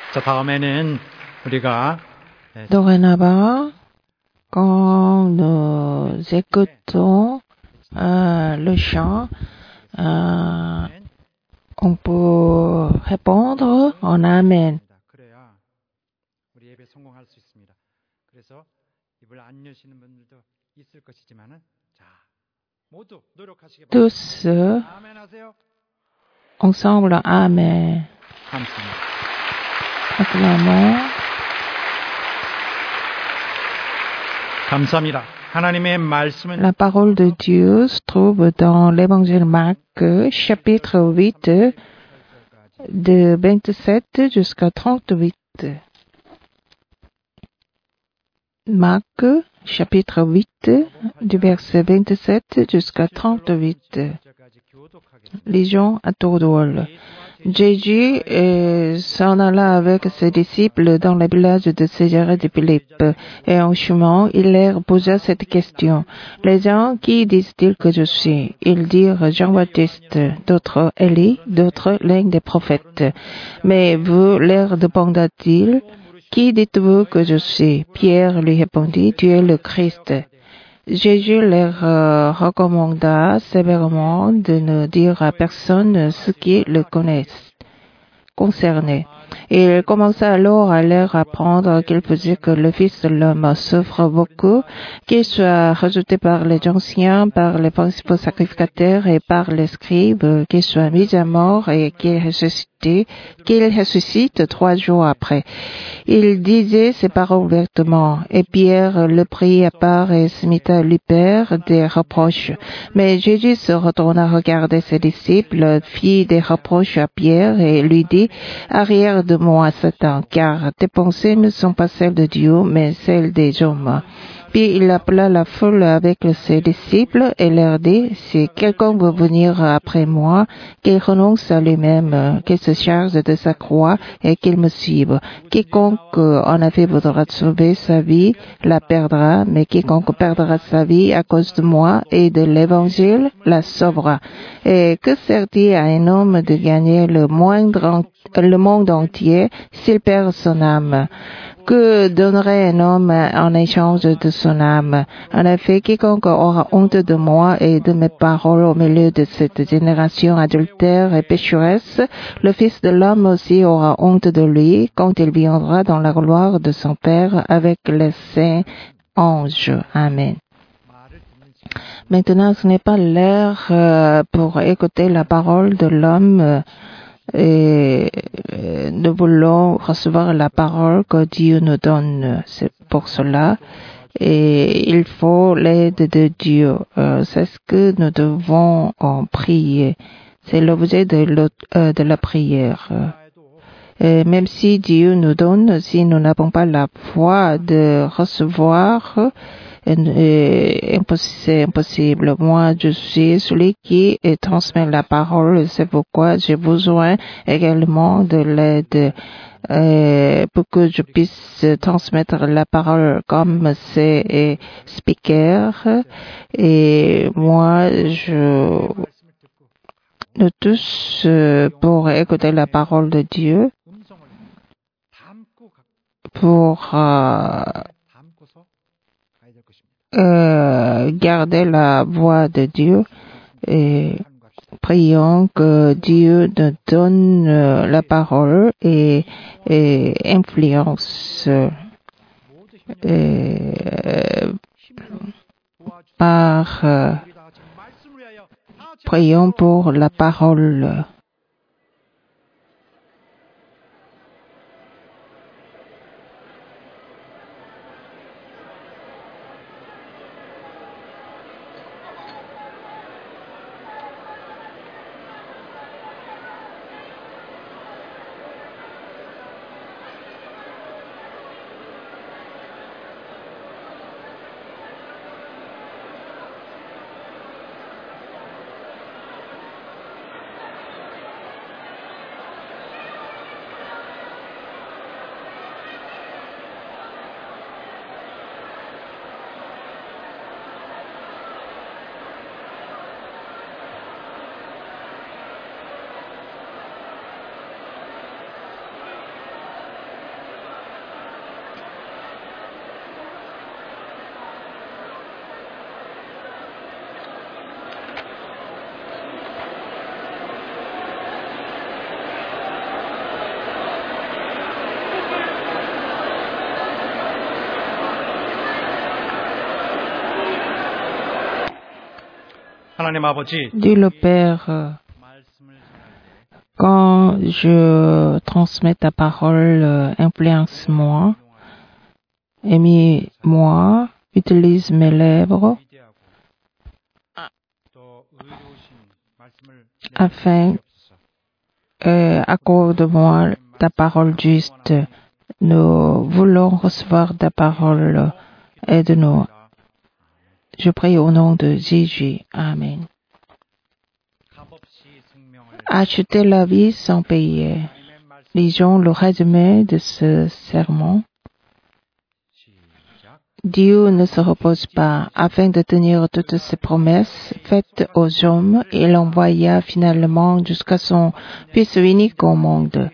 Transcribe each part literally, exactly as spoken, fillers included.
자, 다음에는 우리가 Dorénavant, quand nous écoutons euh, le chant, euh, on peut répondre en Amen. 그래야 우리 예배 성공할 수 있습니다. 그래서 입을 안 여시는 분들도 있을 것이지만은 자, 모두 노력하시기 바랍니다. Tous euh, 아멘 하세요. ensemble, Amen. 감사합니다. Acclamons. 감사합니다. 하나님의 말씀은 La parole de Dieu se trouve dans l'évangile Marc, chapitre huit, de vingt-sept jusqu'à trente-huit. Marc, chapitre huit, du verset vingt-sept jusqu'à trente-huit. Lisons à tour de rôle. Jésus euh, s'en alla avec ses disciples dans le village de Césarée de Philippe, et en chemin, il leur posa cette question. Les gens, qui disent-ils que je suis? Ils dirent Jean-Baptiste, d'autres Élie, d'autres l'un des prophètes. Mais vous, leur demanda-t-il, qui dites-vous que je suis? Pierre lui répondit, tu es le Christ. Jésus leur euh, recommanda sévèrement de ne dire à personne ce qui le connaissent, concernait. Il commença alors à leur apprendre qu'il faisait que le Fils de l'homme souffre beaucoup, qu'il soit rejeté par les anciens, par les principaux sacrificateurs et par les scribes, qu'il soit mis à mort et qu'il ressuscite, qu'il ressuscite trois jours après. Il disait ces paroles ouvertement, et Pierre le prit à part et se mit à lui faire des reproches. Mais Jésus se retourna regarder ses disciples, fit des reproches à Pierre et lui dit, arrière de moi, Satan, car tes pensées ne sont pas celles de Dieu, mais celles des hommes. Puis il appela la foule avec ses disciples et leur dit, si quelqu'un veut venir après moi, qu'il renonce à lui-même, qu'il se charge de sa croix et qu'il me suive. Quiconque en effet voudra sauver sa vie, la perdra, mais quiconque perdra sa vie à cause de moi et de l'évangile, la sauvera. Et que sert-il à un homme de gagner le moindre, le monde entier s'il perd son âme? Que donnerait un homme en échange de son âme? En effet, quiconque aura honte de moi et de mes paroles au milieu de cette génération adultère et pécheresse, le Fils de l'homme aussi aura honte de lui quand il viendra dans la gloire de son Père avec les saints anges. Amen. Maintenant, ce n'est pas l'heure euh, pour écouter la parole de l'homme. Euh, Et nous voulons recevoir la parole que Dieu nous donne. C'est pour cela. Et il faut l'aide de Dieu. Euh, c'est ce que nous devons en prier. C'est l'objet de, euh, de la prière. Et même si Dieu nous donne, si nous n'avons pas la foi de recevoir, c'est impossible. Moi, je suis celui qui transmet la parole. C'est pourquoi j'ai besoin également de l'aide euh, pour que je puisse transmettre la parole comme ces speakers. Et moi, je nous tous pour écouter la parole de Dieu, pour euh, Euh, garder la voix de Dieu et prions que Dieu nous donne euh, la parole et, et influence euh, par euh, prions pour la parole. 하나님 아버지, Dieu le Père, 말씀을 전할 때 quand je transmets ta parole, euh, influence-moi, émis-moi, utilise mes lèvres 위대하고 또 의로우신 말씀을 afin 주옵소서. euh, accorde-moi ta parole juste. Nous voulons recevoir ta parole. Aide-nous. Je prie au nom de Jésus. Amen. 값없이 생명을 Acheter la vie sans payer. 하나님의 말씀 Lisons le résumé de ce sermon. 시작. Dieu ne se repose pas. Afin de tenir toutes ses promesses faites aux hommes, il envoya finalement jusqu'à son Fils unique au monde.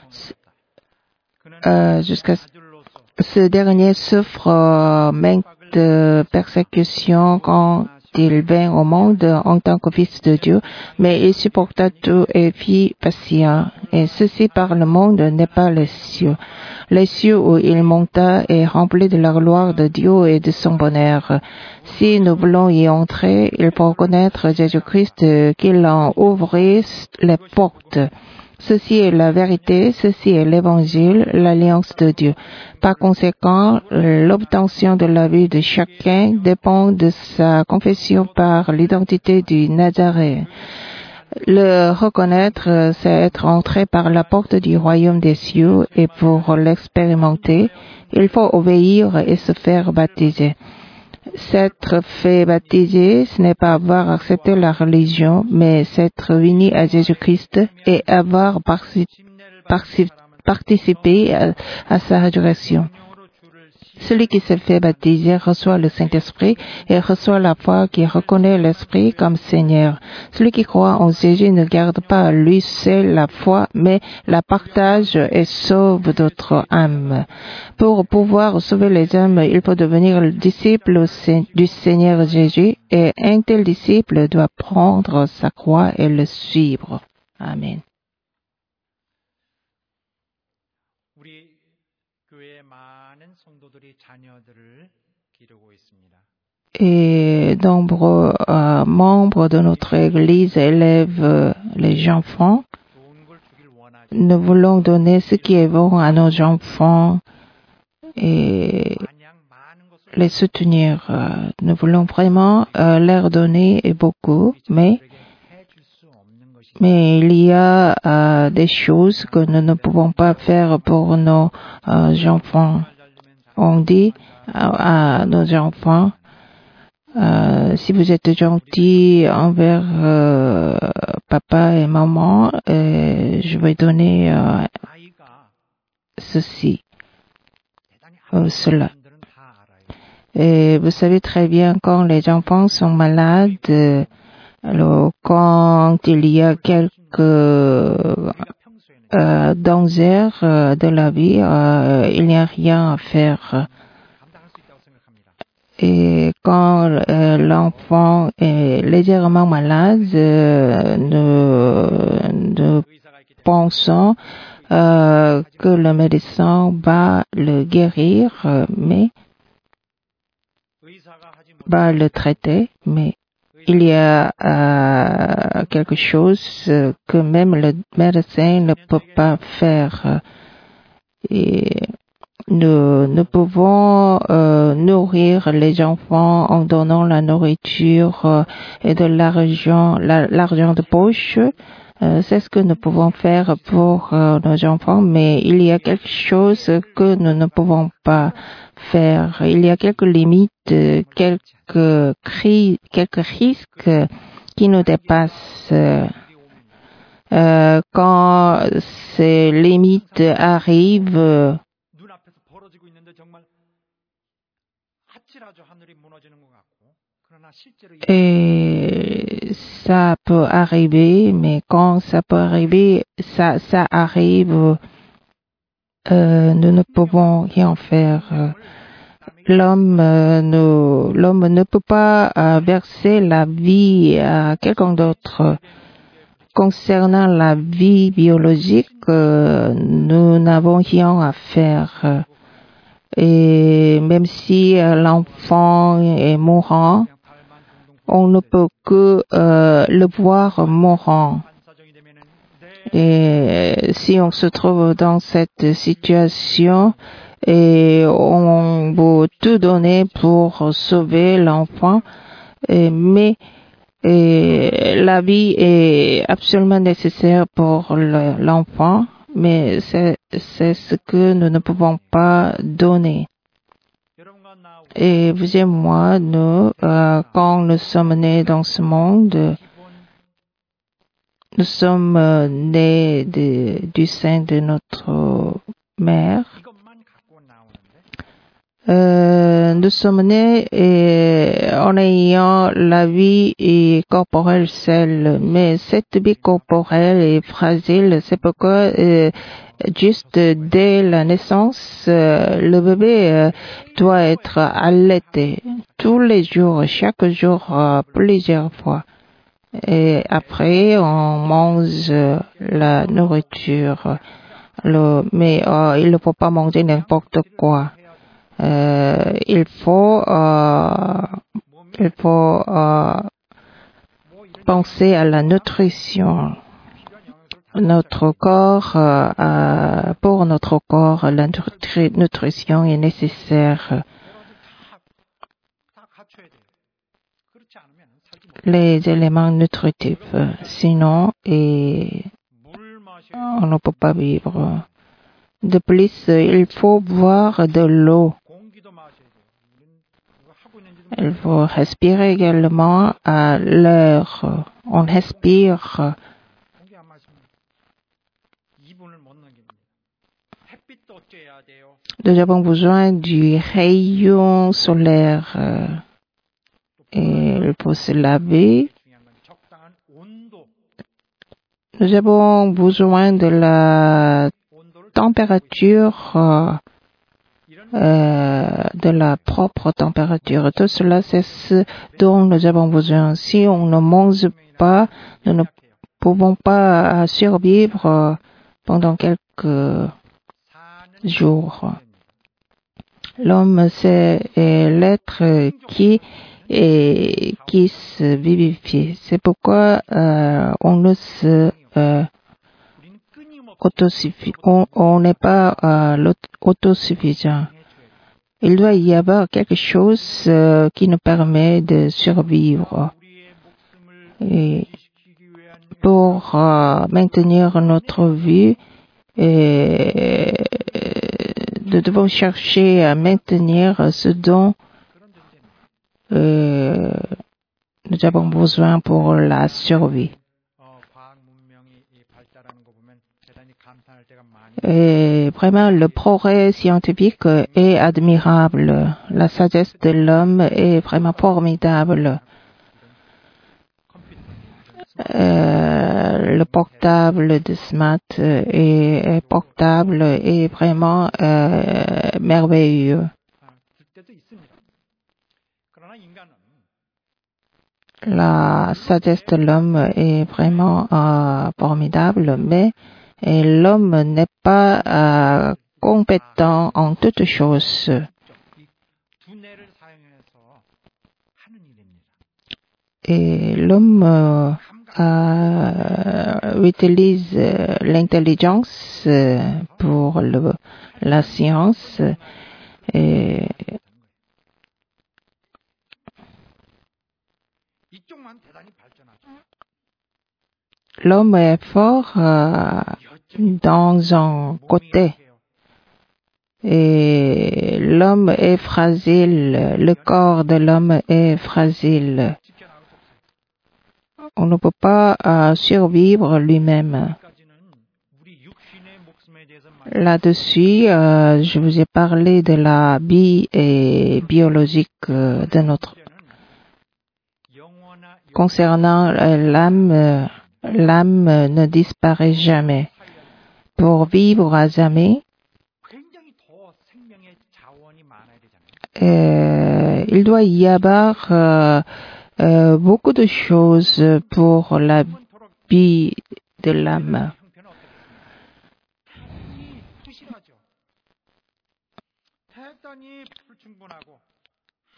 Euh, jusqu'à ce dernier souffre euh, maintes persécutions quand il vint au monde en tant que Fils de Dieu, mais il supporta tout et fit patient. Et ceci par le monde n'est pas les cieux. Les cieux où il monta est rempli de la gloire de Dieu et de son bonheur. Si nous voulons y entrer, il faut connaître Jésus-Christ qu'il en ouvrit les portes. Ceci est la vérité, ceci est l'évangile, l'alliance de Dieu. Par conséquent, l'obtention de la vie de chacun dépend de sa confession par l'identité du Nazaréen. Le reconnaître, c'est être entré par la porte du royaume des cieux, et pour l'expérimenter, il faut obéir et se faire baptiser. S'être fait baptiser, ce n'est pas avoir accepté la religion, mais s'être uni à Jésus-Christ et avoir parci- parci- participé à, à sa résurrection. Celui qui se fait baptiser reçoit le Saint-Esprit et reçoit la foi qui reconnaît l'Esprit comme Seigneur. Celui qui croit en Jésus ne garde pas à lui seul la foi, mais la partage et sauve d'autres âmes. Pour pouvoir sauver les âmes, il faut devenir le disciple du Seigneur Jésus, et un tel disciple doit prendre sa croix et le suivre. Amen. 우리 교회의 많은 성도들이 자녀들을 기르고 있습니다. Et nombreux euh, membres de notre Église élèvent euh, les enfants. 좋은 걸 주길 원하지. Nous voulons donner ce qui est bon à nos enfants et 마냥 많은 것을 les soutenir. Euh, Nous voulons vraiment euh, leur donner beaucoup, mais, 우리에게 해줄 수 없는 것이 mais il y a euh, des choses que nous ne pouvons pas faire pour nos euh, enfants. On dit à, à nos enfants, Euh, si vous êtes gentil envers euh, papa et maman, euh, je vais donner euh, 아이가 ceci 대단히 ou 아픈 cela. 사람들은 다 알아요. Et vous savez très bien quand les enfants sont malades, euh, alors quand il y a quelques 우리가 평소에는 euh, dangers euh, de la vie, euh, il n'y a rien à faire. 감당할 수 있다고 생각합니다. Et quand euh, l'enfant est légèrement malade, euh, nous, nous 의사가 있기 때문에 pensons euh, que le médecin va le guérir, euh, mais 의사가 하지 못 va le traiter, mais il y a euh, quelque chose euh, que même le médecin ne peut pas faire. Et nous, nous pouvons euh, nourrir les enfants en donnant la nourriture euh, et de l'argent, la- l'argent de poche. Euh, c'est ce que nous pouvons faire pour euh, nos enfants, mais il y a quelque chose que nous ne pouvons pas faire. Il y a quelques limites, euh, quelques cris, quelques risques qui nous dépassent. Euh, quand ces limites arrivent, 눈앞에서 벌어지고 있는데 정말 아찔하죠. 하늘이 무너지는 것 같고. 그러나 실제로 이 et ça peut arriver, mais quand ça peut arriver, ça, ça arrive, euh, nous ne pouvons rien faire. L'homme, euh, ne, l'homme ne peut pas euh, verser la vie à quelqu'un d'autre. Concernant la vie biologique, euh, nous n'avons rien à faire. Et même si euh, l'enfant est mourant, on ne peut que euh, le voir mourant. Et si on se trouve dans cette situation et on veut tout donner pour sauver l'enfant, et, mais et la vie est absolument nécessaire pour le, l'enfant, mais c'est, c'est ce que nous ne pouvons pas donner. Et vous et moi, nous, euh, quand nous sommes nés dans ce monde, nous sommes euh, nés de, du sein de notre mère. Euh, nous sommes nés et, en ayant la vie et corporelle seule, mais cette vie corporelle est fragile. C'est pourquoi euh, juste dès la naissance, euh, le bébé euh, doit être allaité tous les jours, chaque jour, euh, plusieurs fois. Et après, on mange euh, la nourriture. Le, mais euh, il ne faut pas manger n'importe quoi. Euh, il faut, euh, il faut euh, penser à la nutrition. Notre corps, euh, euh, pour notre corps, la nutri- nutrition est nécessaire. Les éléments nutritifs, sinon, et on ne peut pas vivre. De plus, il faut boire de l'eau. Il faut respirer également à l'heure. On respire. Nous avons besoin du rayon solaire. Et il faut se laver. Nous avons besoin de la température, euh, de la propre température. Tout cela, c'est ce dont nous avons besoin. Si on ne mange pas, nous ne pouvons pas survivre pendant quelques jours. L'homme, c'est l'être qui et qui se vivifie. C'est pourquoi euh, on ne se euh, autosuffit. On, on n'est pas euh, autosuffisant. Il doit y avoir quelque chose euh, qui nous permet de survivre. Et pour euh, maintenir notre vie, et nous devons chercher à maintenir ce dont euh, nous avons besoin pour la survie. Et vraiment, le progrès scientifique est admirable. La sagesse de l'homme est vraiment formidable. Euh, le portable de Smart est, est portable est vraiment euh, merveilleux. La sagesse de l'homme est vraiment euh, formidable, mais l'homme n'est pas euh, compétent en toutes choses. Et l'homme euh, euh, utilise l'intelligence pour le, la science et l'homme est fort euh, dans un côté et l'homme est fragile, le corps de l'homme est fragile. On ne peut pas euh, survivre lui-même. Là-dessus, euh, je vous ai parlé de la vie et biologique euh, de notre. Concernant euh, l'âme, euh, l'âme ne disparaît jamais. Pour vivre à jamais, euh, il doit y avoir euh, euh, beaucoup de choses pour la vie de l'âme.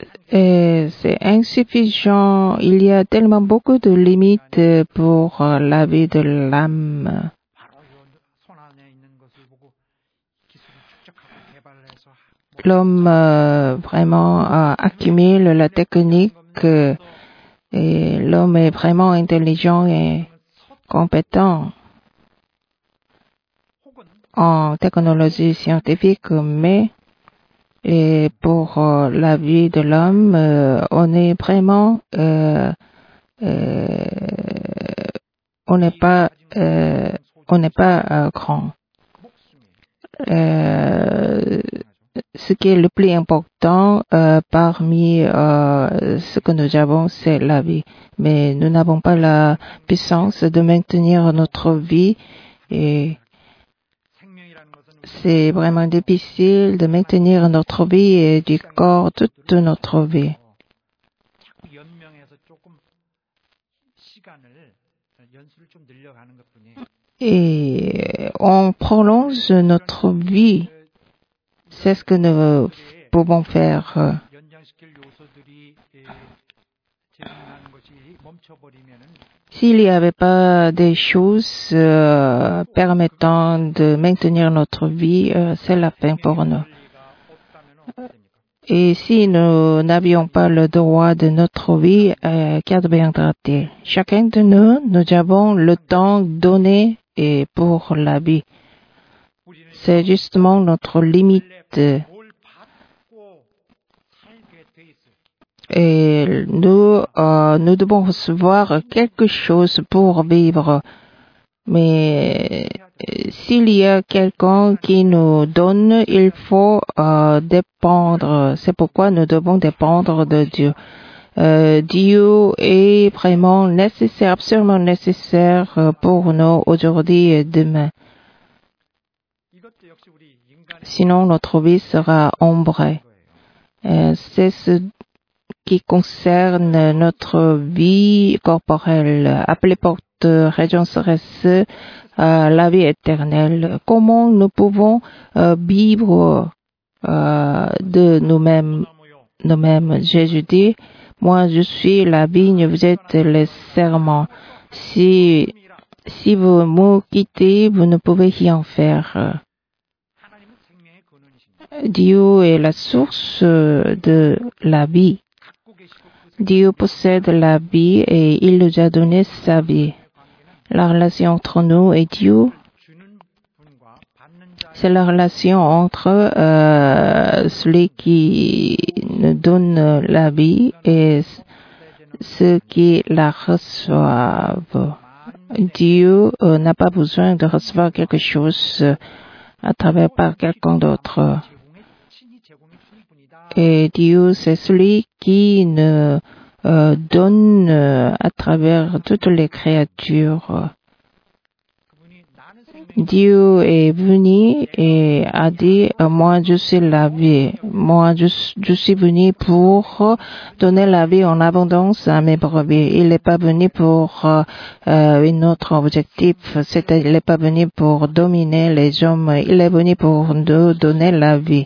Et c'est insuffisant. Il y a tellement beaucoup de limites pour la vie de l'âme. L'homme euh, vraiment euh, accumule la technique euh, et l'homme est vraiment intelligent et compétent en technologie scientifique, mais et pour euh, la vie de l'homme, euh, on est vraiment, euh, euh, on n'est pas, euh, on n'est pas euh, grand. Euh, ce qui est le plus important euh, parmi euh, ce que nous avons, c'est la vie. Mais nous n'avons pas la puissance de maintenir notre vie et c'est vraiment difficile de maintenir notre vie et du corps toute notre vie. Et on prolonge notre vie. C'est ce que nous pouvons faire. S'il n'y avait pas des choses euh, permettant de maintenir notre vie, euh, c'est la fin pour nous. Et si nous n'avions pas le droit de notre vie, euh, qu'adviendra-t-il? Chacun de nous, nous avons le temps donné et pour la vie. C'est justement notre limite. Et nous, euh, nous devons recevoir quelque chose pour vivre. Mais s'il y a quelqu'un qui nous donne, il faut euh, dépendre. C'est pourquoi nous devons dépendre de Dieu. Euh, Dieu est vraiment nécessaire, absolument nécessaire pour nous aujourd'hui et demain. Sinon, notre vie sera ombrée. Euh, c'est ce qui concerne notre vie corporelle, appelée porte région Cérès, euh, la vie éternelle. Comment nous pouvons euh, vivre euh, de nous-mêmes, nous-mêmes? Jésus dit, moi je suis la vigne, vous êtes les serments. Si, si vous me quittez, vous ne pouvez rien faire. Dieu est la source de la vie. Dieu possède la vie et il nous a donné sa vie. La relation entre nous et Dieu, c'est la relation entre euh, celui qui nous donne la vie et ceux qui la reçoivent. Dieu euh, n'a pas besoin de recevoir quelque chose à travers par quelqu'un d'autre. Et Dieu, c'est celui qui nous euh, donne euh, à travers toutes les créatures. Dieu est venu et a dit, moi je suis la vie. Moi je, je suis venu pour donner la vie en abondance à mes brebis. Il n'est pas venu pour euh, un autre objectif. C'est, il n'est pas venu pour dominer les hommes. Il est venu pour nous donner la vie.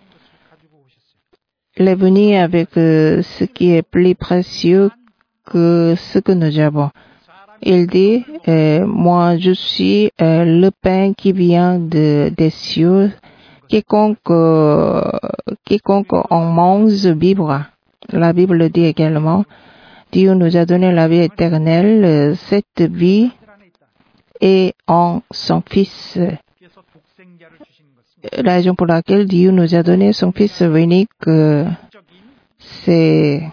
Il est venu avec euh, ce qui est plus précieux que ce que nous avons. Il dit, euh, moi je suis euh, le pain qui vient de, des cieux. Quiconque, euh, quiconque en mange vivra. La Bible dit également, Dieu nous a donné la vie éternelle. Cette vie est en son Fils. La raison pour laquelle Dieu nous a donné son Fils unique, euh, c'est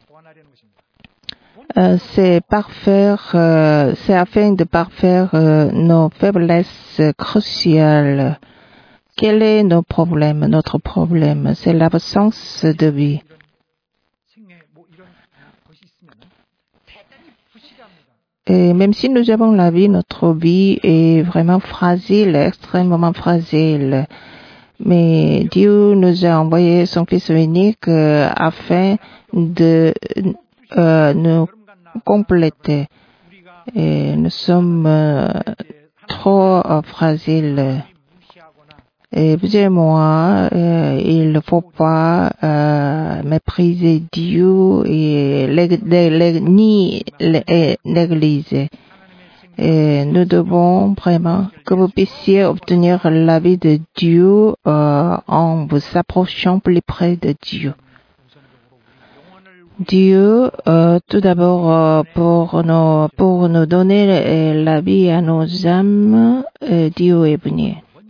euh, c'est parfaire, euh, c'est afin de parfaire euh, nos faiblesses cruciales. Quel est nos problèmes? Notre problème, c'est l'absence de vie. Et même si nous avons la vie, notre vie est vraiment fragile, extrêmement fragile. Mais Dieu nous a envoyé son Fils unique euh, afin de euh, nous compléter. Et nous sommes euh, trop euh, fragiles. Et vous et moi, euh, il ne faut pas euh, mépriser Dieu et l'ég- l'ég- ni l'é- l'Église. Et nous devons vraiment que vous puissiez obtenir la vie de Dieu euh, en vous approchant plus près de Dieu. Dieu, euh, tout d'abord, euh, pour nous, pour nous donner euh, la vie à nos âmes, euh, Dieu est venu.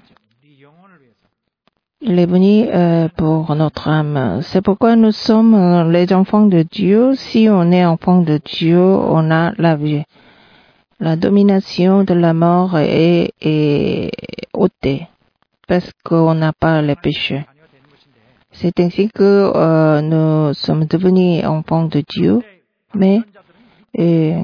Il est venu euh, pour notre âme. C'est pourquoi nous sommes euh, les enfants de Dieu. Si on est enfant de Dieu, on a la vie. La domination de la mort est, est ôtée parce qu'on n'a pas le péché. C'est ainsi que euh, nous sommes devenus enfants de Dieu, mais euh,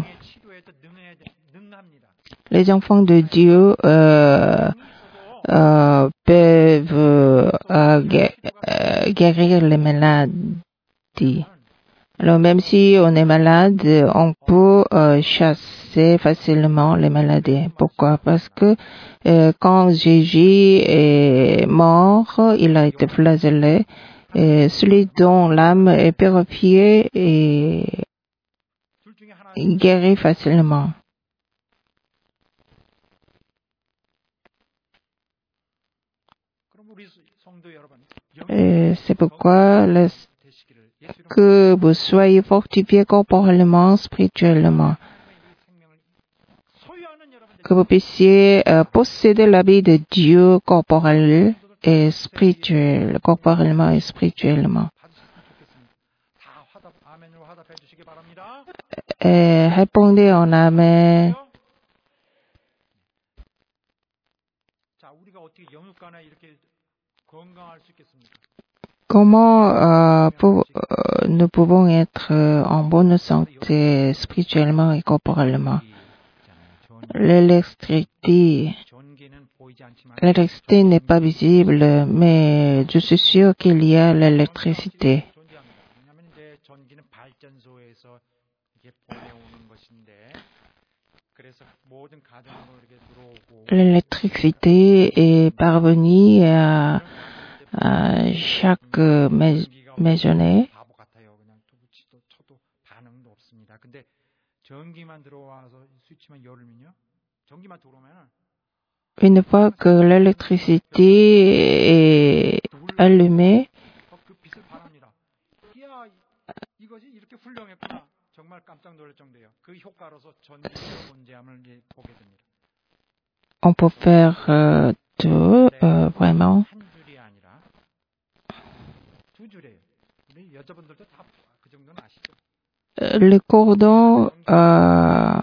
les enfants de Dieu euh, euh, peuvent euh, gué- euh, guérir les maladies. Alors même si on est malade, on peut euh, chasser facilement les maladies. Pourquoi? Parce que euh, quand Jésus est mort, il a été flagellé. Et celui dont l'âme est purifiée et guéri facilement. Et c'est pourquoi le, que vous soyez fortifiés corporellement, spirituellement. Que vous puissiez euh, posséder la vie de Dieu corporel et spirituel, corporellement et spirituellement. Et répondez en Amen. Comment euh, pour, euh, nous pouvons être euh, en bonne santé spirituellement et corporellement? L'électricité, l'électricité n'est pas visible, mais je suis sûr qu'il y a l'électricité. L'électricité est parvenue à, à chaque mais, maisonnée. Une fois que l'électricité est allumée, on peut faire euh, tout, euh, vraiment. Le cordon euh,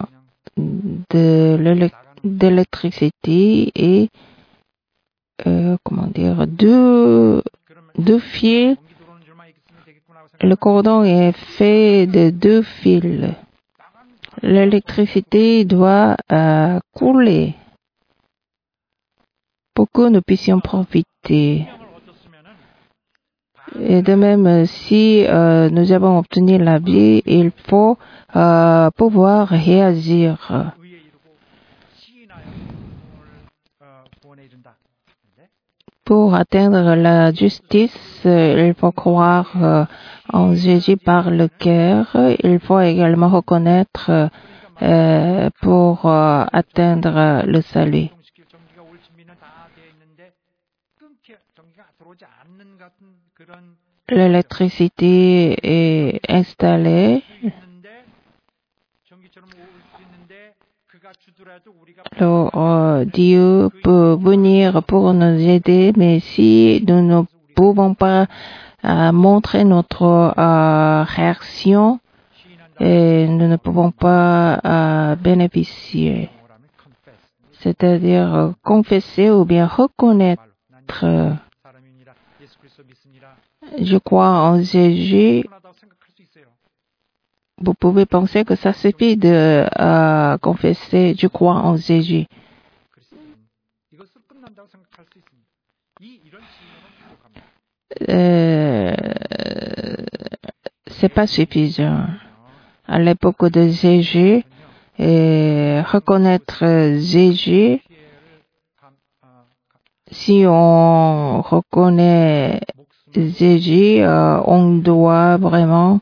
de l'électricité est, euh, comment dire, deux, deux fils. Le cordon est fait de deux fils. L'électricité doit euh, couler pour que nous puissions profiter. Et de même, si euh, nous avons obtenu la vie, il faut euh, pouvoir réagir. Pour atteindre la justice, il faut croire euh, en Jésus par le cœur. Il faut également reconnaître euh, pour euh, atteindre le salut. L'électricité est installée. Alors, euh, Dieu peut venir pour nous aider, mais si nous ne pouvons pas euh, montrer notre euh, réaction, et nous ne pouvons pas euh, bénéficier. C'est-à-dire euh, confesser ou bien reconnaître. Je crois en Jésus. Vous pouvez penser que ça suffit de euh, confesser, je crois en Jésus. Euh, c'est pas suffisant. À l'époque de Jésus, et reconnaître Jésus, si on reconnaît Jésus, euh, on doit vraiment,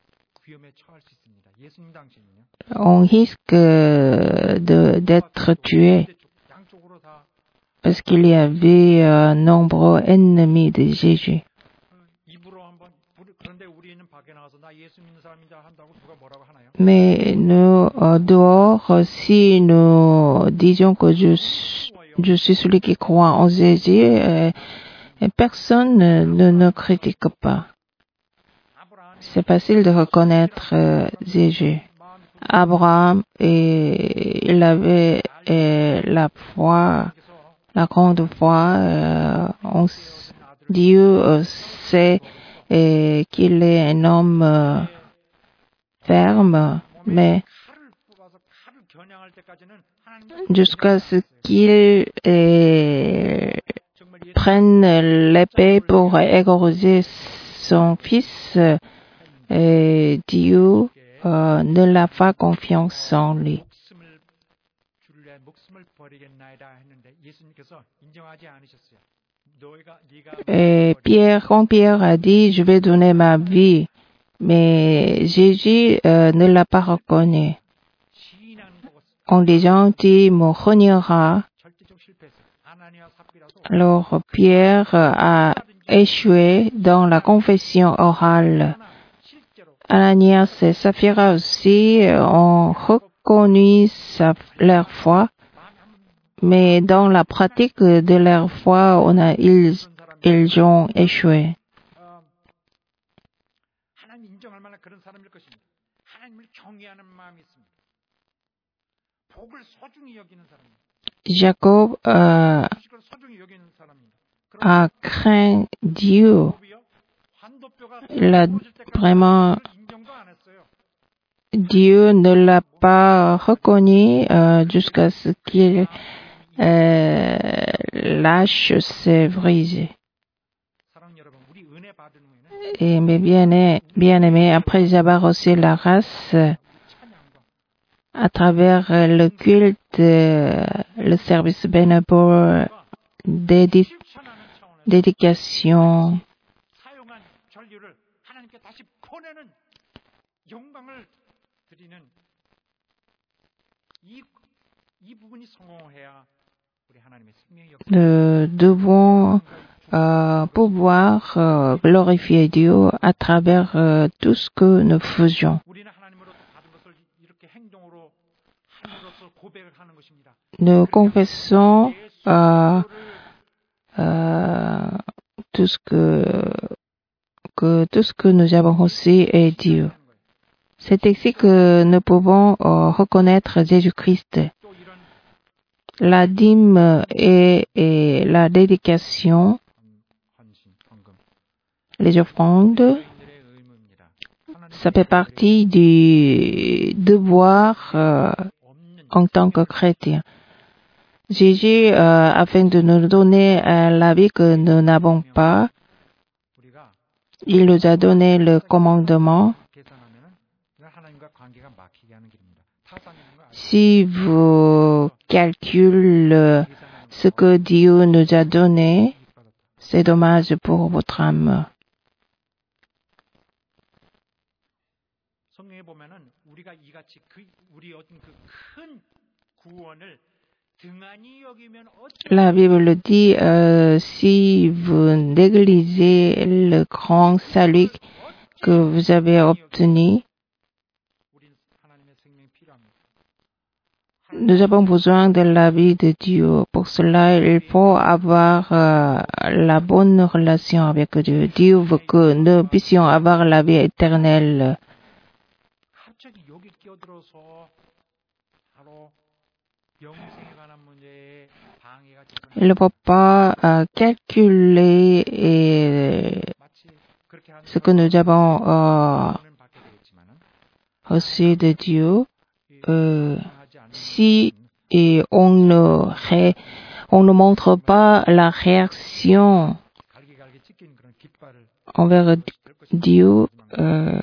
on risque de, d'être tué parce qu'il y avait euh, nombreux ennemis de Jésus. Mais nous, euh, dehors, si nous disions que je, je suis celui qui croit en Jésus, euh, personne ne nous critique pas. C'est facile de reconnaître euh, Jésus. Abraham, et, il avait et, la foi, la grande foi. Euh, on, Dieu euh, sait et, qu'il est un homme euh, ferme, mais jusqu'à ce qu'il euh, prenne l'épée pour égorger son fils, et Dieu euh, ne l'a pas confiance en lui. Et Pierre, quand Pierre a dit, je vais donner ma vie, mais Jésus euh, ne l'a pas reconnu. En disant, tu me renieras. Alors Pierre a échoué dans la confession orale. Ananias et Saphira aussi ont reconnu sa, leur foi, mais dans la pratique de leur foi, on a, ils, ils ont échoué. Jacob euh, a craint Dieu. Il a vraiment, Dieu ne l'a pas reconnu euh, jusqu'à ce qu'il euh, lâche ses brisés. Et mes bien-aimés, bien-aimés, après avoir reçu la race, à travers le culte, le service bénévole, dédi- dédication, nous devons euh, pouvoir euh, glorifier Dieu à travers euh, tout ce que nous faisions. Nous confessons euh, euh, tout ce que, que tout ce que nous avons reçu est Dieu. C'est ici que nous pouvons euh, reconnaître Jésus-Christ. La dîme et, et la dédication, les offrandes, ça fait partie du devoir euh, en tant que chrétien. Jésus, euh, afin de nous donner euh, la vie que nous n'avons pas, il nous a donné le commandement. Si vous calculez ce que Dieu nous a donné, c'est dommage pour votre âme. La Bible dit, euh, si vous négligez le grand salut que vous avez obtenu, nous avons besoin de la vie de Dieu. Pour cela, il faut avoir euh, la bonne relation avec Dieu. Dieu veut que nous puissions avoir la vie éternelle. Il ne faut pas euh, calculer et, ce que nous avons euh, reçu de Dieu. Euh, si et on ne, ré, on ne montre pas la réaction envers Dieu, euh,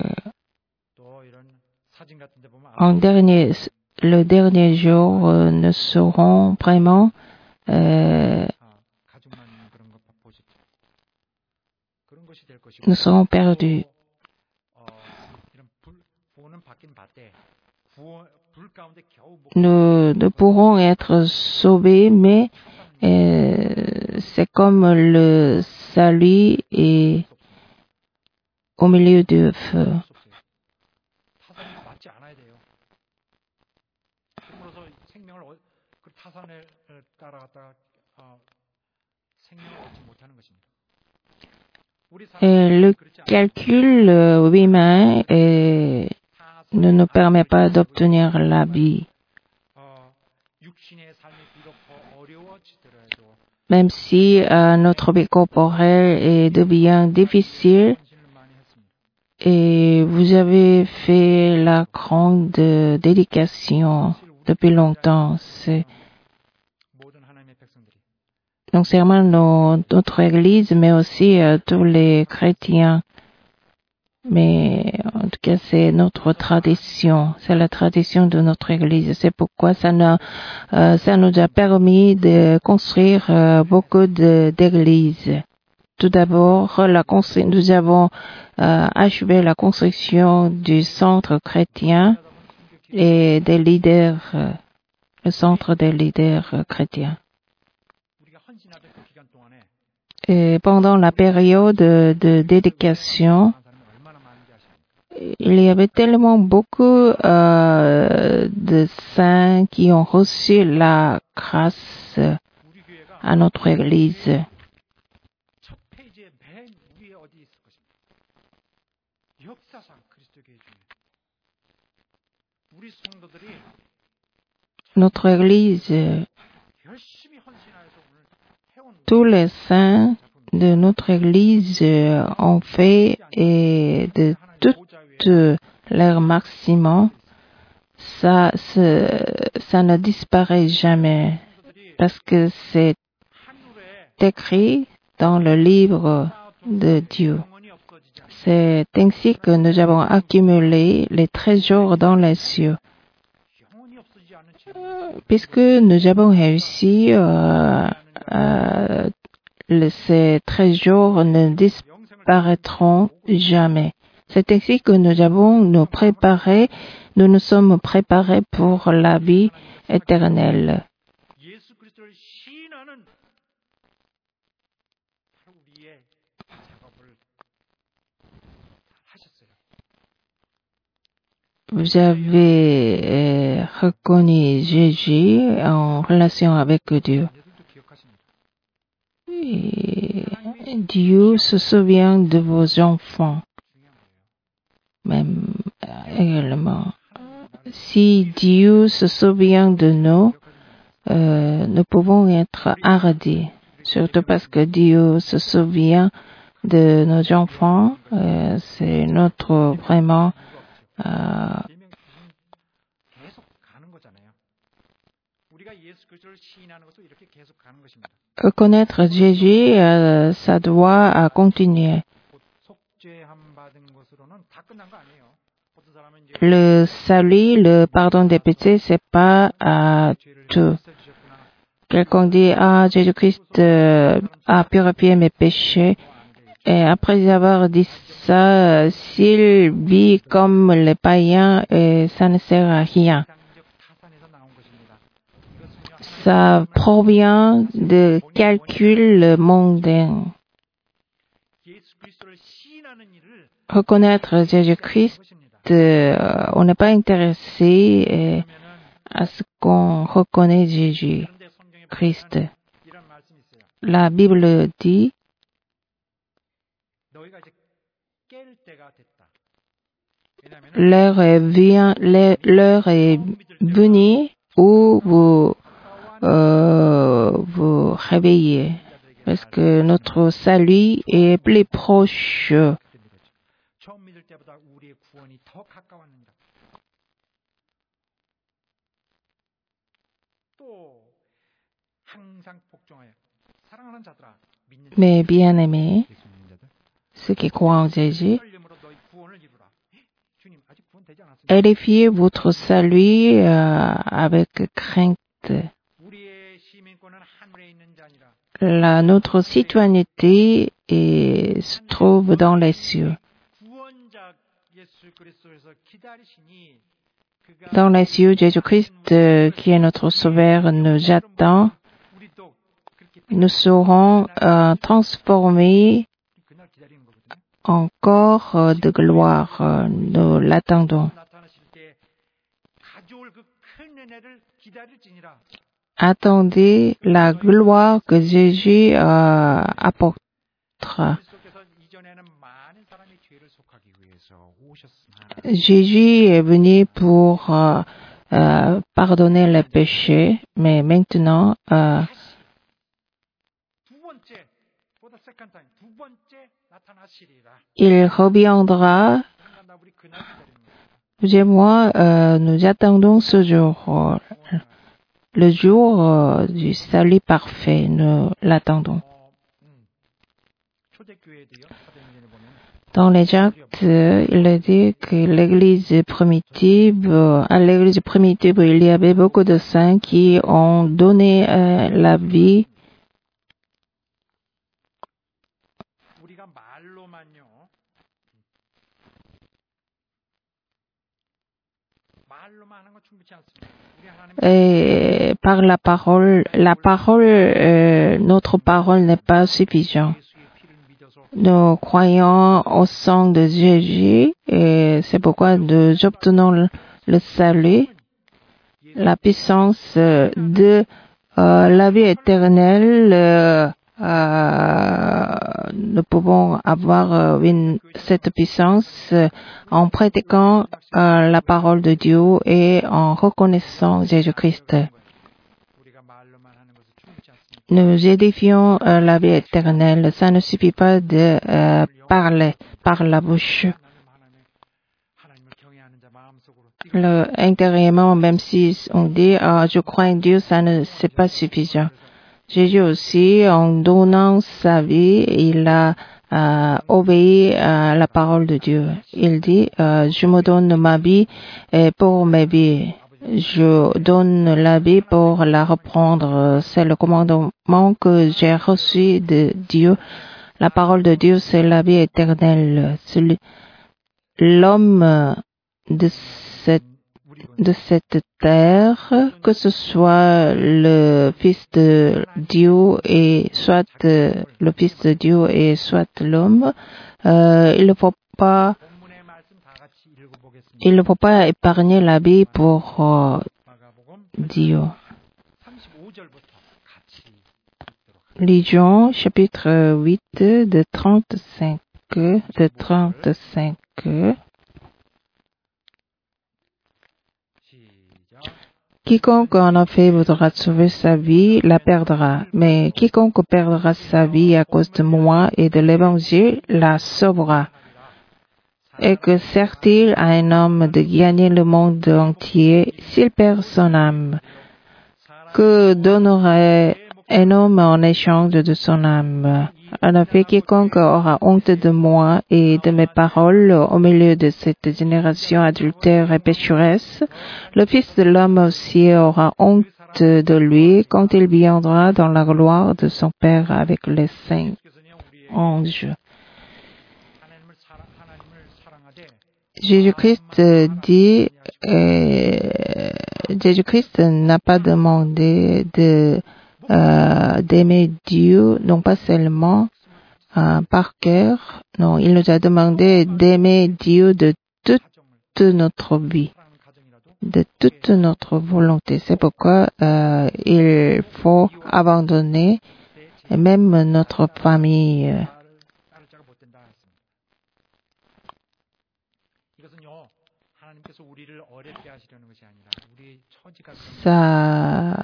en dernier, le dernier jour, euh, nous serons vraiment euh, nous serons perdus. Nous, nous pourrons être sauvés, mais euh, c'est comme le salut est au milieu du feu. Et le calcul humain est, ne nous permet pas d'obtenir la vie. Même si euh, notre vie corporelle est devient difficile, et vous avez fait la grande dédication depuis longtemps. C'est non seulement nos, notre Église, mais aussi euh, tous les chrétiens. Mais en tout cas, c'est notre tradition. C'est la tradition de notre Église. C'est pourquoi ça, ne, euh, ça nous a permis de construire euh, beaucoup de, d'églises. Tout d'abord, la constru- nous avons euh, achevé la construction du centre chrétien et des leaders, euh, le centre des leaders euh, chrétiens. Et pendant la période de, de dédication, il y avait tellement beaucoup euh, de saints qui ont reçu la grâce à notre Église. Notre Église, tous les saints de notre Église ont fait et de tout leur maximum, ça, ça ne disparaît jamais parce que c'est écrit dans le livre de Dieu. C'est ainsi que nous avons accumulé les trésors dans les cieux. Puisque nous avons réussi, euh, euh, ces trésors ne disparaîtront jamais. C'est ainsi que nous avons nous préparé, nous nous sommes préparés pour la vie éternelle. Vous avez euh, reconnu Jésus en relation avec Dieu. Et Dieu se souvient de vos enfants, même également. Si Dieu se souvient de nous, euh, nous pouvons être hardis, surtout parce que Dieu se souvient de nos enfants. Euh, c'est notre vraiment euh, reconnaître Jésus, euh, ça doit euh, continuer. Le salut, le pardon des péchés, c'est pas euh, tout. Quelqu'un dit, ah, Jésus-Christ euh, a purifié mes péchés. Et après avoir dit ça, euh, s'il vit comme les païens, et ça ne sert à rien. Ça provient de calculs mondains. Reconnaître Jésus-Christ, euh, on n'est pas intéressé euh, à ce qu'on reconnaît Jésus-Christ. La Bible dit, l'heure est, vient, l'heure est venue où vous euh, vous réveillez, parce que notre salut est plus proche. Mes bien-aimés, ceux qui croient en Jésus, édifiez votre salut euh, avec crainte. la, notre citoyenneté et, se trouve dans les cieux. Dans les cieux, Jésus-Christ, euh, qui est notre Sauveur, nous attend. Nous serons euh, transformés en corps euh, de gloire. Euh, nous l'attendons. Attendez la gloire que Jésus euh, apportera. Jésus est venu pour euh, euh, pardonner les péchés, mais maintenant, euh, il reviendra. Vous et moi, euh, nous attendons ce jour, euh, le jour euh, du salut parfait. Nous l'attendons. Dans les actes, il a dit que l'église primitive, à l'église primitive, il y avait beaucoup de saints qui ont donné euh, la vie. Et par la parole, la parole, euh, notre parole n'est pas suffisante. Nous croyons au sang de Jésus et c'est pourquoi nous obtenons le, le salut, la puissance de euh, la vie éternelle. Euh, euh, nous pouvons avoir une, cette puissance en pratiquant euh, la parole de Dieu et en reconnaissant Jésus-Christ. Nous édifions euh, la vie éternelle. Ça ne suffit pas de euh, parler par la bouche. Le, intérieurement, même si on dit oh, je crois en Dieu, ça ne c'est pas suffisant. Jésus aussi, en donnant sa vie, il a euh, obéi à la parole de Dieu. Il dit euh, je me donne ma vie pour mes vies. Je donne la vie pour la reprendre. C'est le commandement que j'ai reçu de Dieu. La parole de Dieu, c'est la vie éternelle. Celui, l'homme de cette, de cette terre, que ce soit le Fils de Dieu et soit le Fils de Dieu et soit l'homme, euh, il ne faut pas Il ne faut pas épargner la vie pour euh, Dieu. Lisons chapitre huit de trente-cinq, de trente-cinq. Quiconque en effet voudra sauver sa vie la perdra, mais quiconque perdra sa vie à cause de moi et de l'évangile la sauvera. Et que sert-il à un homme de gagner le monde entier s'il perd son âme? Que donnerait un homme en échange de son âme? En effet, quiconque aura honte de moi et de mes paroles au milieu de cette génération adultère et pécheresse, le Fils de l'homme aussi aura honte de lui quand il viendra dans la gloire de son Père avec les saints anges. Jésus-Christ dit, euh, Jésus-Christ n'a pas demandé de, euh, d'aimer Dieu, non pas seulement euh, par cœur, non, il nous a demandé d'aimer Dieu de toute notre vie, de toute notre volonté. C'est pourquoi euh, il faut abandonner même notre famille. Ça,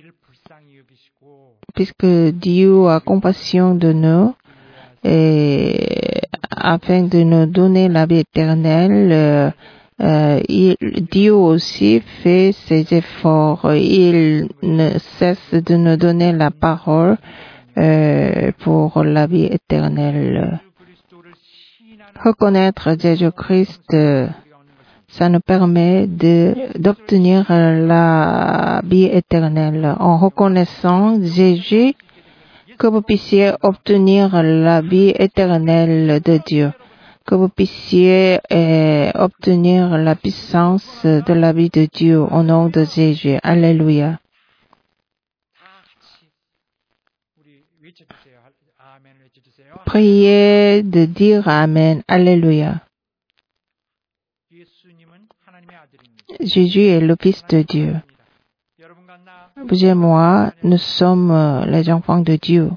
puisque Dieu a compassion de nous et afin de nous donner la vie éternelle, euh, euh, il, Dieu aussi fait ses efforts. Il ne cesse de nous donner la parole euh, pour la vie éternelle. Reconnaître Jésus-Christ, ça nous permet de, d'obtenir la vie éternelle. En reconnaissant Jésus, que vous puissiez obtenir la vie éternelle de Dieu, que vous puissiez eh, obtenir la puissance de la vie de Dieu au nom de Jésus. Alléluia. Priez de dire Amen. Alléluia. Jésus est le Fils de Dieu. Vous et moi, nous sommes les enfants de Dieu.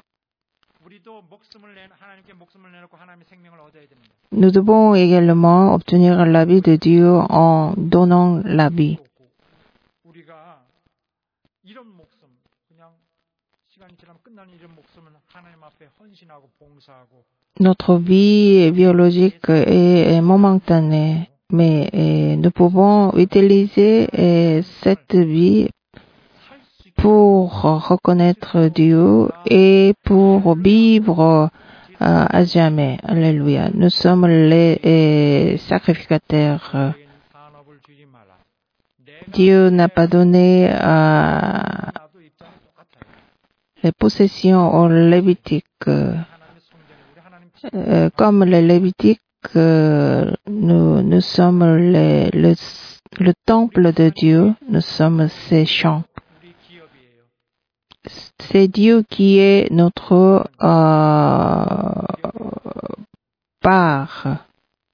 Nous devons également obtenir la vie de Dieu en donnant la vie. Notre vie biologique est momentanée, mais nous pouvons utiliser cette vie pour reconnaître Dieu et pour vivre à jamais. Alléluia. Nous sommes les sacrificateurs. Dieu n'a pas donné à les possessions aux Lévitiques. Euh, comme les Lévitiques, euh, nous, nous sommes les, le, le temple de Dieu, nous sommes ses champs. C'est Dieu qui est notre euh, part.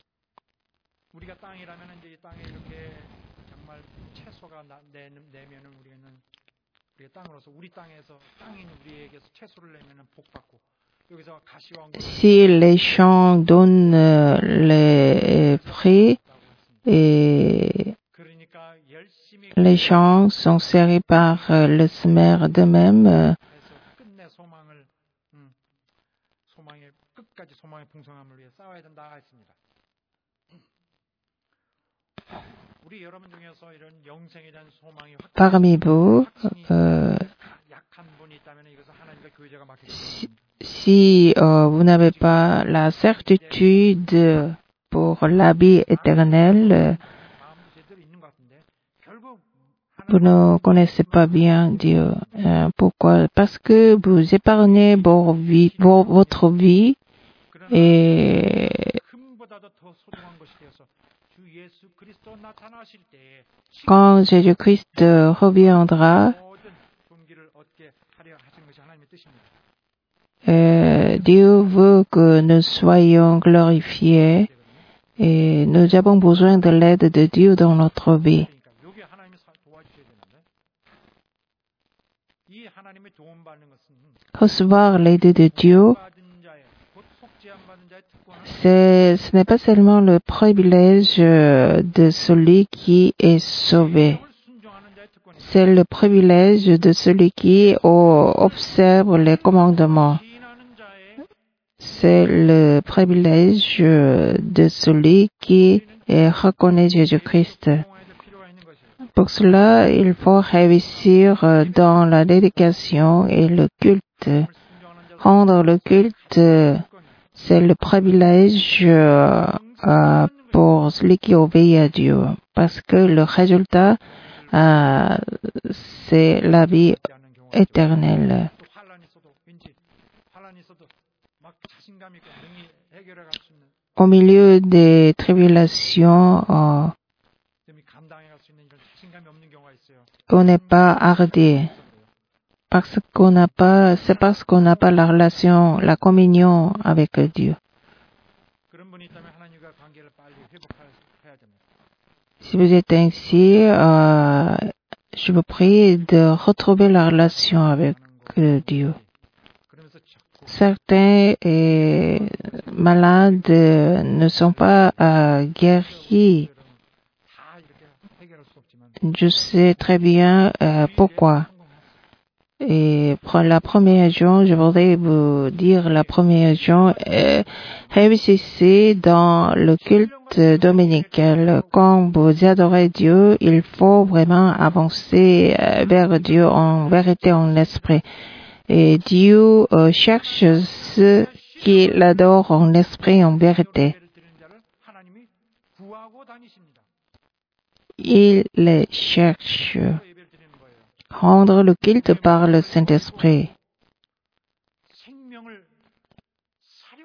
Si les champs donnent les fruits et les champs sont serrés par le semeur d'eux-mêmes, parmi vous, euh, si, si euh, vous n'avez pas la certitude pour la vie éternelle, vous ne connaissez pas bien Dieu. Euh, pourquoi? Parce que vous épargnez vos vie, vos, votre vie et quand Jésus-Christ reviendra, euh, Dieu veut que nous soyons glorifiés et nous avons besoin de l'aide de Dieu dans notre vie. Recevoir l'aide de Dieu, c'est, ce n'est pas seulement le privilège de celui qui est sauvé. C'est le privilège de celui qui observe les commandements. C'est le privilège de celui qui reconnaît Jésus-Christ. Pour cela, il faut réussir dans la dédication et le culte. Rendre le culte, c'est le privilège euh, pour celui qui obéit à Dieu, parce que le résultat, euh, c'est la vie éternelle. Au milieu des tribulations, euh, on n'est pas hardi. Parce qu'on n'a pas, c'est parce qu'on n'a pas la relation, la communion avec Dieu. Si vous êtes ainsi, euh, je vous prie de retrouver la relation avec Dieu. Certains eh, malades ne sont pas euh, guéris. Je sais très bien euh, pourquoi. Et pour la première raison, je voudrais vous dire la première raison, euh, réussissez dans le culte dominical. Quand vous adorez Dieu, il faut vraiment avancer euh, vers Dieu en vérité, en esprit. Et Dieu euh, cherche ceux qui l'adorent en esprit, en vérité. Il les cherche. Rendre le culte par le Saint-Esprit.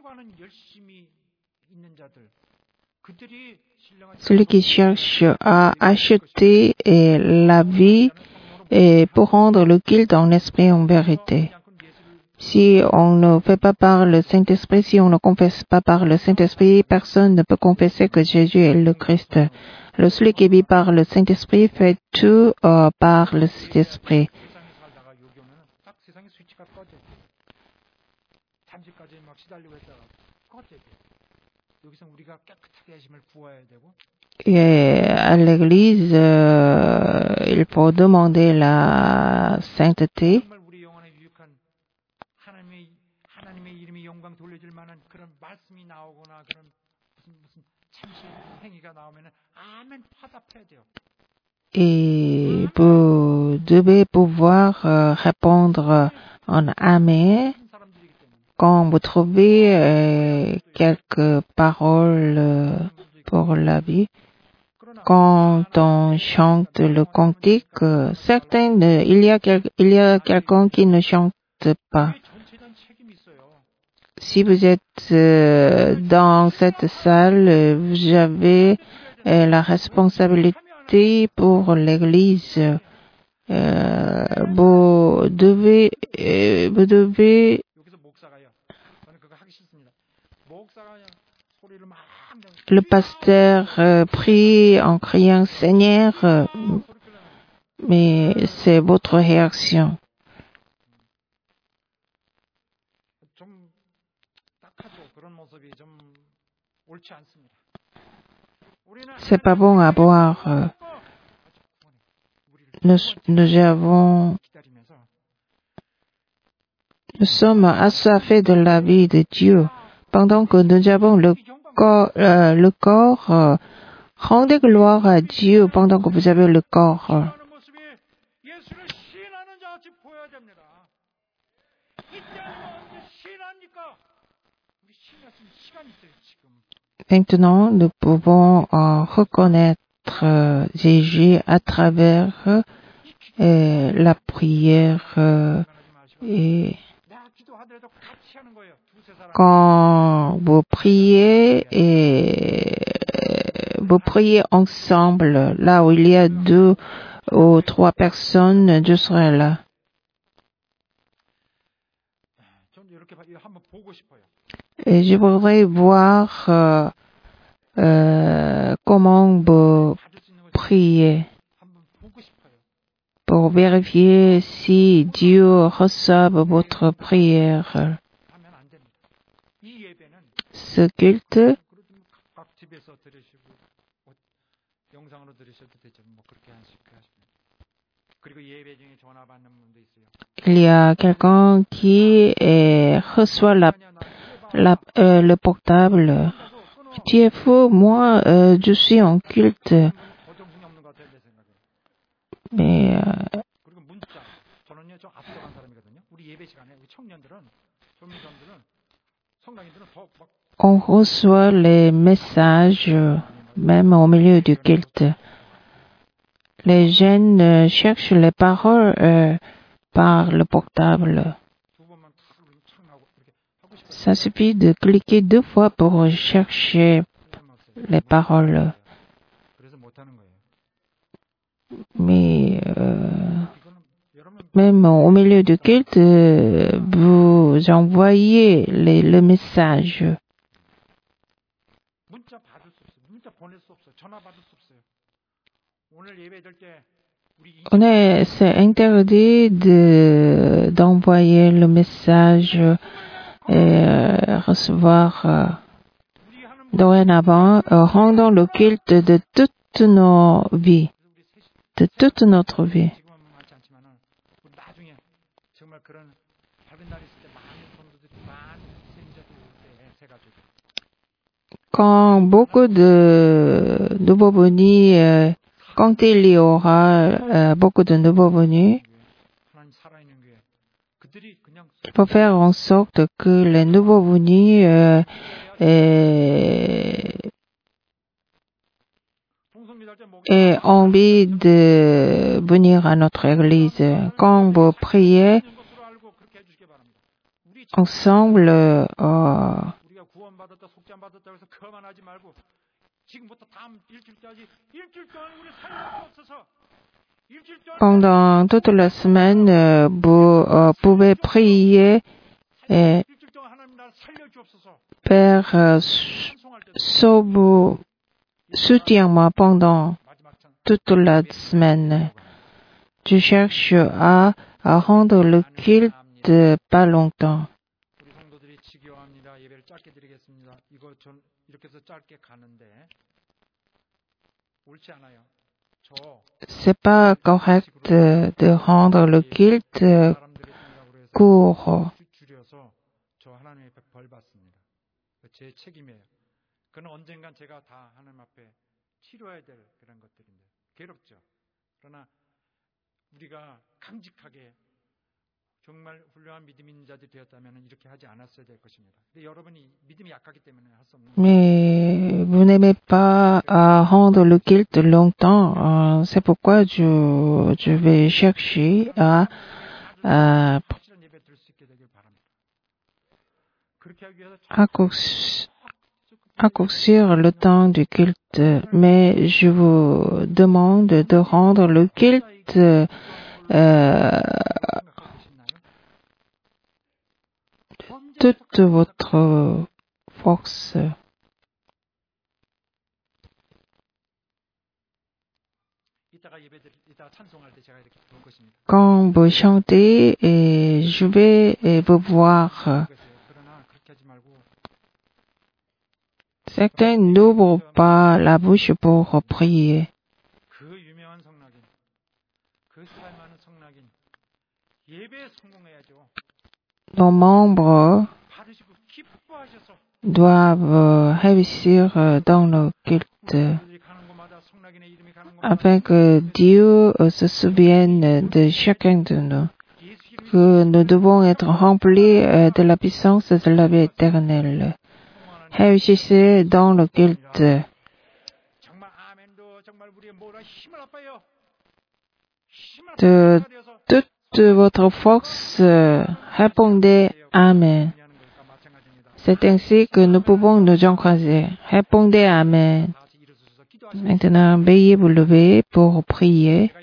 Celui qui cherche à acheter la vie et pour rendre le culte en esprit et en vérité. Si on ne fait pas par le Saint-Esprit, si on ne confesse pas par le Saint-Esprit, personne ne peut confesser que Jésus est le Christ. Le celui qui vit par le Saint-Esprit fait tout euh, par le Saint-Esprit. Et à l'église, euh, il faut demander la sainteté. Et vous devez pouvoir euh, répondre en Amen quand vous trouvez euh, quelques paroles euh, pour la vie. Quand on chante le cantique, euh, certains, euh, il y a, quel, il y a quelqu'un qui ne chante pas. Si vous êtes euh, dans cette salle, vous avez euh, la responsabilité pour l'Église. Euh, vous devez, euh, vous devez le pasteur euh, prie en criant Seigneur, euh, mais c'est votre réaction. C'est pas bon à voir. Euh, nous, nous avons, nous sommes assoiffés de la vie de Dieu. Pendant que nous avons le corps, euh, le corps, euh, rendez gloire à Dieu pendant que vous avez le corps. Maintenant, nous pouvons euh, reconnaître euh, Jésus à travers euh, la prière euh, et quand vous priez et vous priez ensemble, là où il y a deux ou trois personnes, je serai là. Et je voudrais voir euh, euh, comment vous priez pour vérifier si Dieu reçoit votre prière. Ce culte il y a quelqu'un qui est, reçoit la, la, euh, le portable. Tu es fou, moi euh, je suis en culte. Mais euh, on reçoit les messages même au milieu du culte. Les jeunes cherchent les paroles euh, par le portable. Ça suffit de cliquer deux fois pour chercher les paroles. Mais euh, même au milieu du culte, vous envoyez les, le message. On est, c'est interdit de, d'envoyer le message et euh, recevoir euh, dorénavant, euh, rendons le culte de toutes nos vies, de toute notre vie. Quand beaucoup de nouveaux venus, euh, quand il y aura euh, beaucoup de nouveaux venus, il faut faire en sorte que les nouveaux venus euh, aient, aient envie de venir à notre église. Quand vous priez ensemble, euh, Pendant toute la semaine, euh, vous euh, pouvez prier et Père, euh, sauve, soutiens-moi pendant toute la semaine. Je cherche à, à rendre le culte pas longtemps. C'est pas correct de rendre le culte court. Mais vous n'aimez pas à rendre le culte longtemps. C'est pourquoi je, je vais chercher à, à raccourcir, raccourcir le temps du culte. Mais je vous demande de rendre le culte euh, toute votre force. Quand vous chantez, et je vais vous voir. Certains n'ouvrent pas la bouche pour prier. Nos membres doivent réussir dans le culte afin que Dieu se souvienne de chacun de nous, que nous devons être remplis de la puissance de la vie éternelle. Réussissez dans le culte. De toute votre force, répondez Amen. C'est ainsi que nous pouvons nous encourager. Répondez Amen. Maintenant, veuillez vous lever pour prier.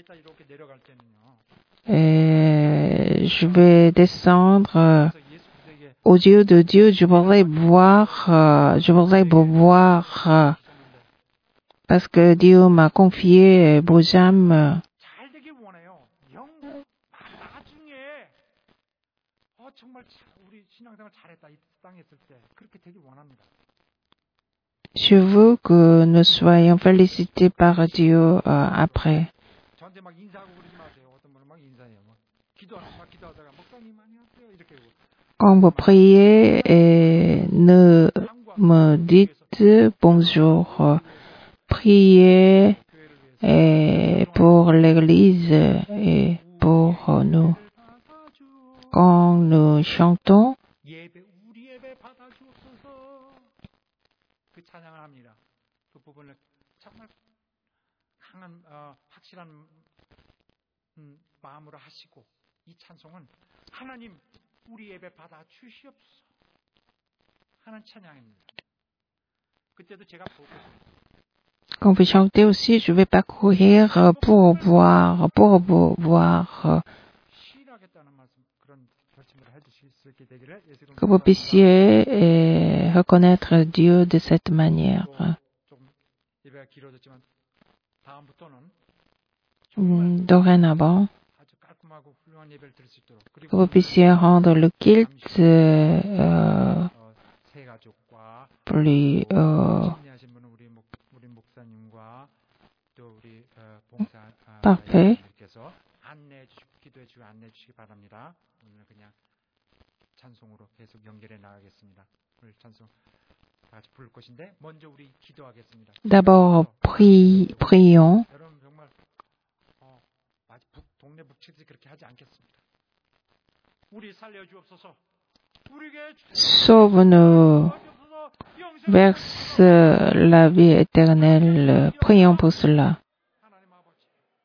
Et je vais descendre aux yeux de Dieu. Je voudrais voir, je voudrais vous voir, parce que Dieu m'a confié vos âmes. Je veux que nous soyons félicités par Dieu euh, après. Quand vous priez, et ne me dites bonjour. Priez et pour l'Église et pour nous. Quand nous chantons, quand vous chantez aussi, je vais parcourir pour voir, pour vous voir, que vous puissiez reconnaître Dieu de cette manière. Dorénavant, que vous puissiez rendre le culte euh, plus euh, parfait. D'abord, prie, prions. Sauve-nous, verse la vie éternelle. Prions pour cela.